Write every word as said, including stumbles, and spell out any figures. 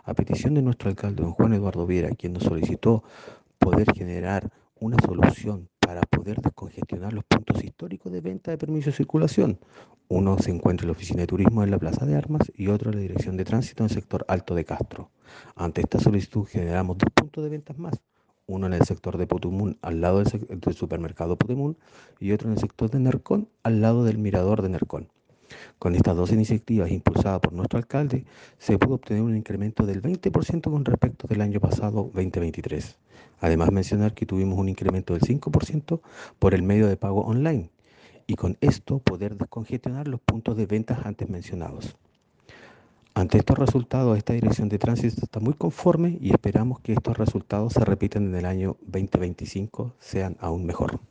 A petición de nuestro alcalde, don Juan Eduardo Viera, quien nos solicitó poder generar una solución para poder descongestionar los puntos históricos de venta de permiso de circulación. Uno se encuentra en la oficina de turismo en la Plaza de Armas y otro en la dirección de tránsito en el sector Alto de Castro. Ante esta solicitud generamos dos puntos de ventas más, uno en el sector de Putumún, al lado del, del supermercado Putumún, y otro en el sector de Nercón, al lado del mirador de Nercón. Con estas dos iniciativas impulsadas por nuestro alcalde, se pudo obtener un incremento del veinte por ciento con respecto del año pasado veinte veintitrés. Además, mencionar que tuvimos un incremento del cinco por ciento por el medio de pago online y con esto poder descongestionar los puntos de ventas antes mencionados. Ante estos resultados, esta dirección de tránsito está muy conforme y esperamos que estos resultados se repitan en el año veinte veinticinco, sean aún mejor.